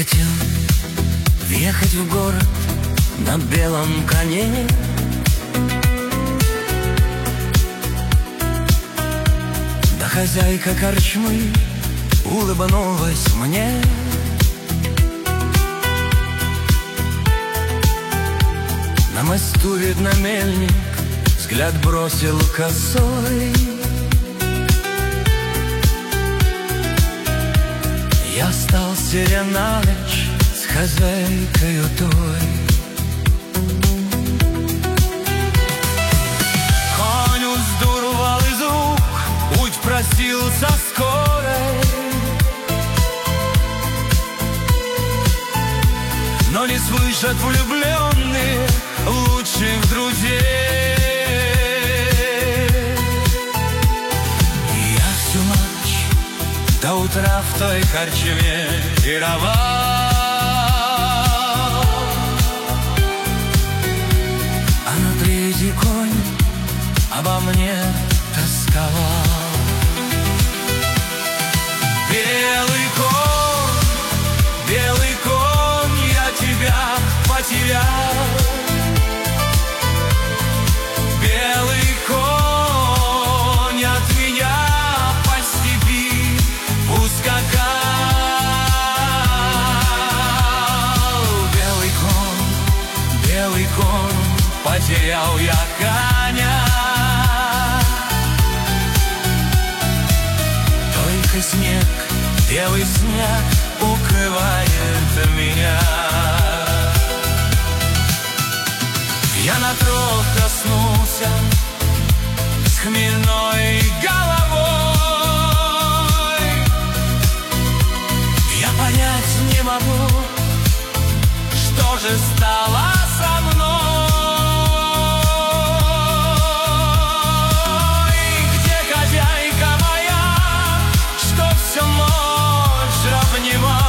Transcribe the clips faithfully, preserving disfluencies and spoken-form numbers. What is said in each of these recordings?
хотел въехать в город на белом коне. Да хозяйка корчмы улыбнулась мне. На мосту, видно, мельник взгляд бросил косой. Я стал серенач с хозяйкою той. Конь уздурвал из рук, путь просился скорой, но не слышат влюбленные лучших друзей. И я всю ночь до утра в той корчме пировал, а на третий конь обо мне тосковал. Белый конь, белый конь, я тебя потерял. Белый конь от меня по степи ускакал. Белый конь, белый конь, потерял я коня. Только снег, белый снег укрывает меня. Я на трог проснулся с хмельной головой. Я понять не могу, что же стало со мной. Где хозяйка моя, что всю ночь обнимал?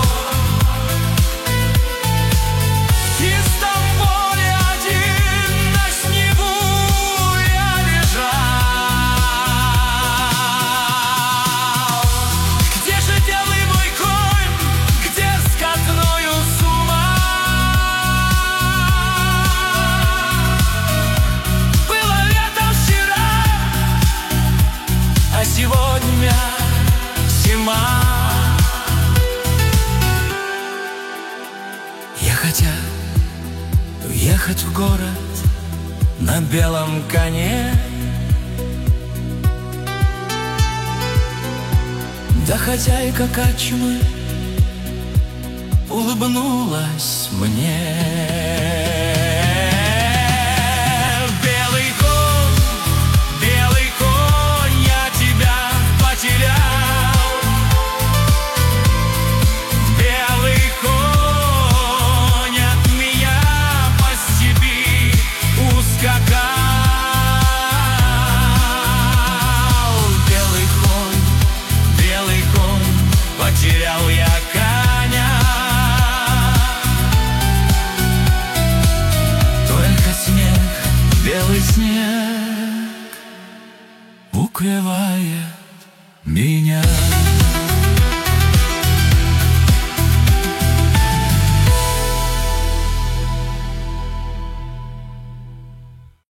Сегодня зима. Я хотел уехать в город на белом коне. Да хозяйка корчмы улыбнулась мне. Потерял я коня. Только снег, белый снег укрывает меня.